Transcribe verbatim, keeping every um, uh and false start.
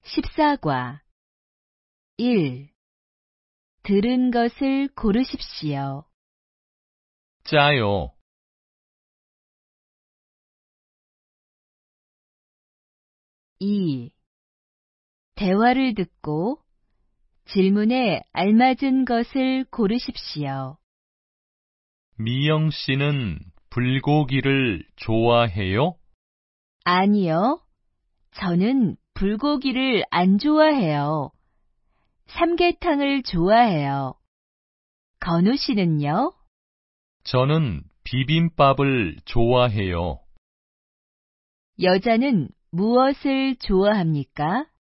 십사 과 일. 들은 것을 고르십시오. 짜요. 이. 대화를 듣고 질문에 알맞은 것을 고르십시오. 미영 씨는 불고기를 좋아해요? 아니요. 저는 불고기를 안 좋아해요. 삼계탕을 좋아해요. 건우 씨는요? 저는 비빔밥을 좋아해요. 여자는 무엇을 좋아합니까?